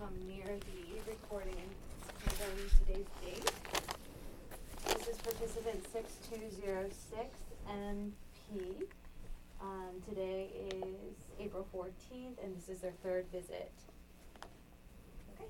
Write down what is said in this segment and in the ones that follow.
near the recording confirming today's date. This is participant 6206 MP. Today is April 14th, and this is their third visit. Okay.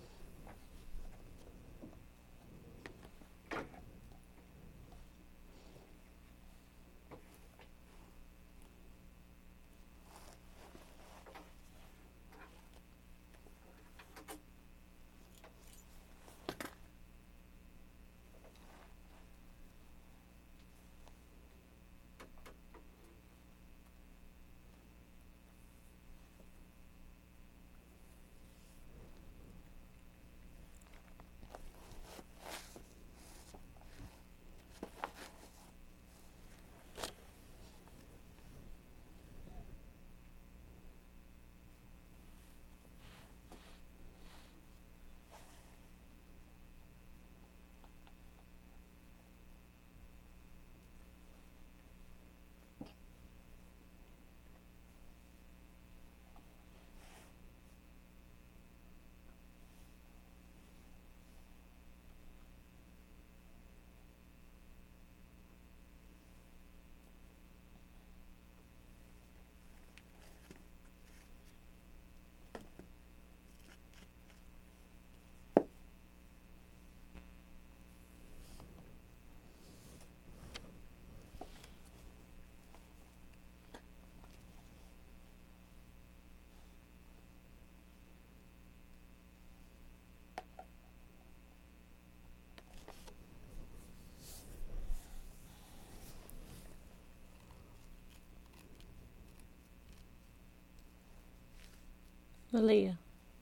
Aaliyah,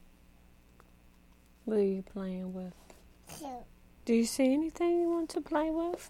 what are you playing with? Do you see anything you want to play with?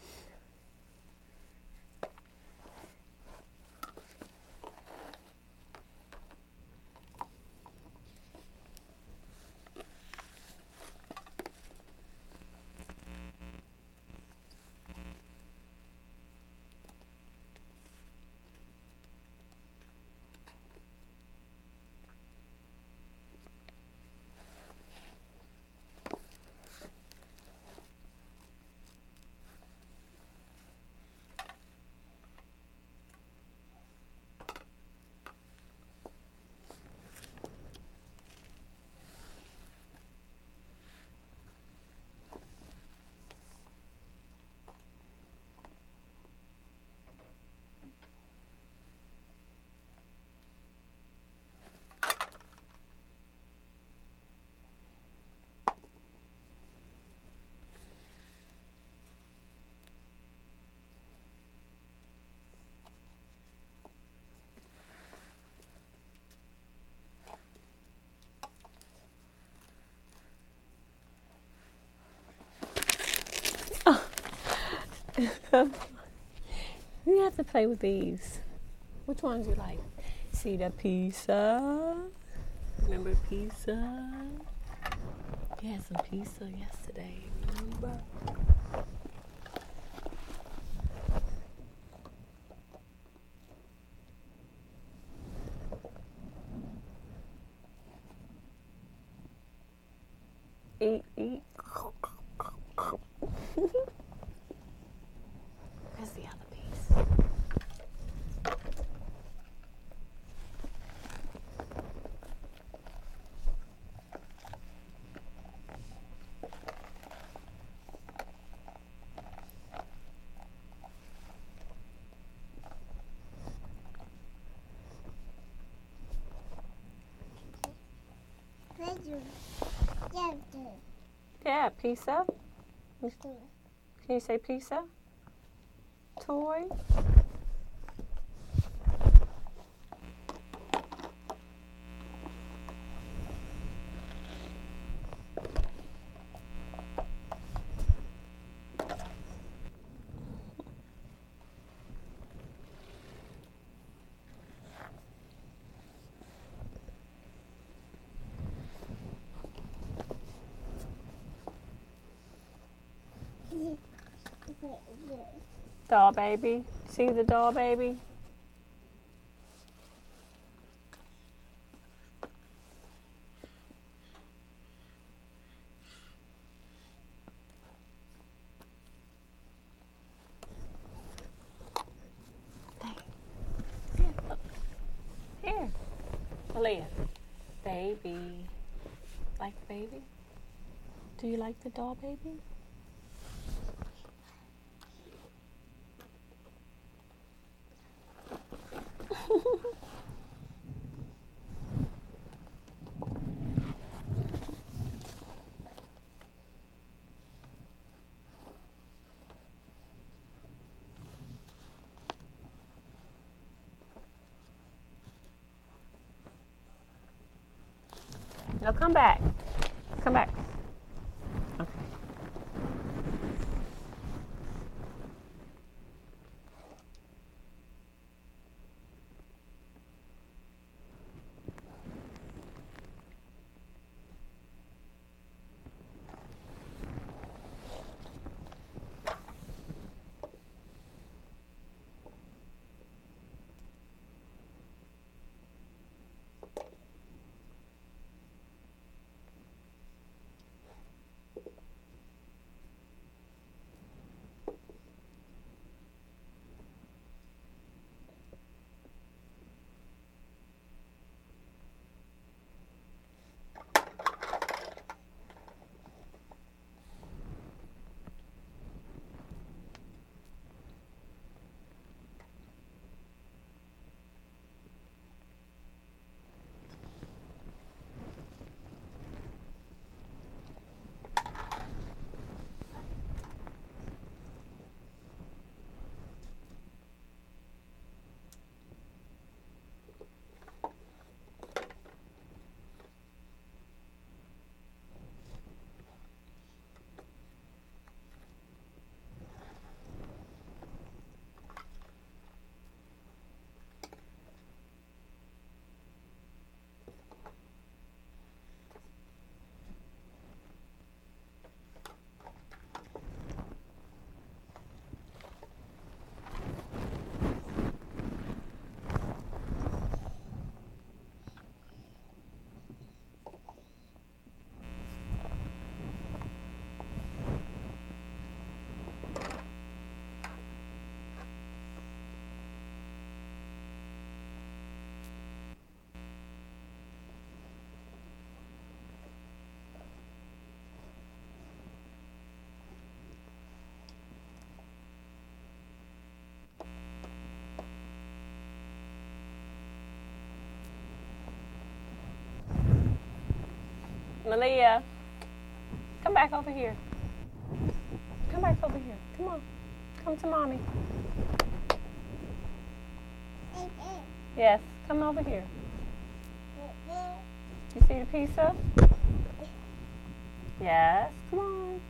You have to play with these. Which ones you like? See the pizza? Remember pizza? You had some pizza yesterday, remember? Eat. Where's the other piece? Yeah, pizza. Can you say pizza? Toy. Doll baby. See the doll baby? Malia, baby. Like the baby? Do you like the doll baby? No, come back. Come back. Okay. Malia, come back over here. Come back over here. Come on. Come to mommy. Yes, come over here. You see the pizza? Yes, come on.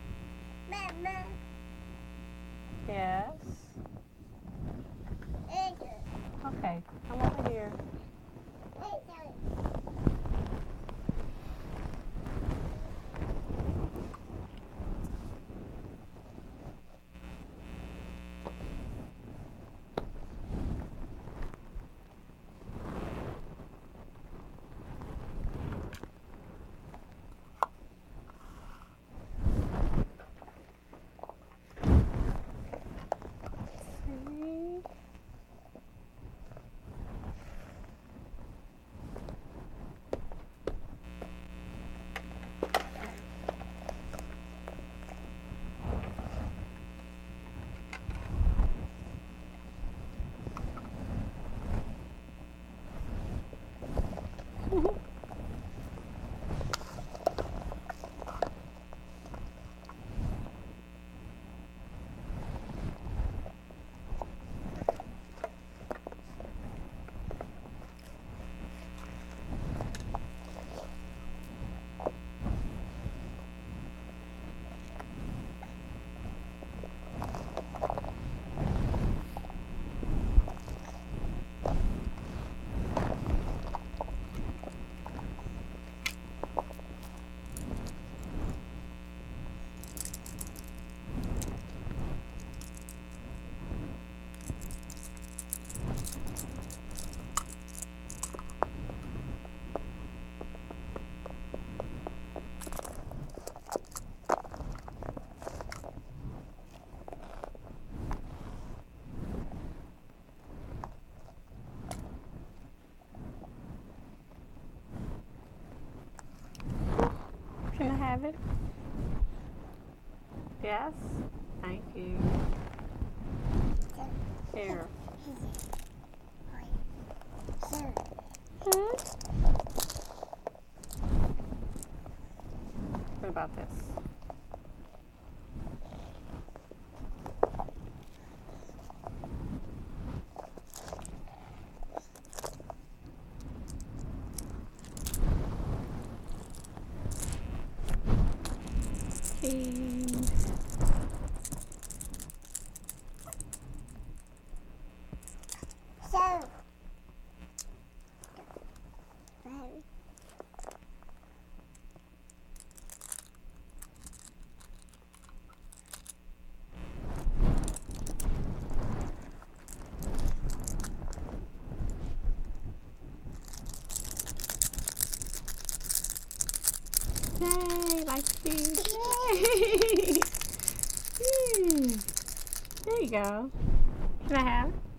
Yes. Okay, come over here. Can I have it? Yes? Thank you. Here. Hmm? What about this? Cheese. Yay, like cheese. Yay. There you go. Can I have it?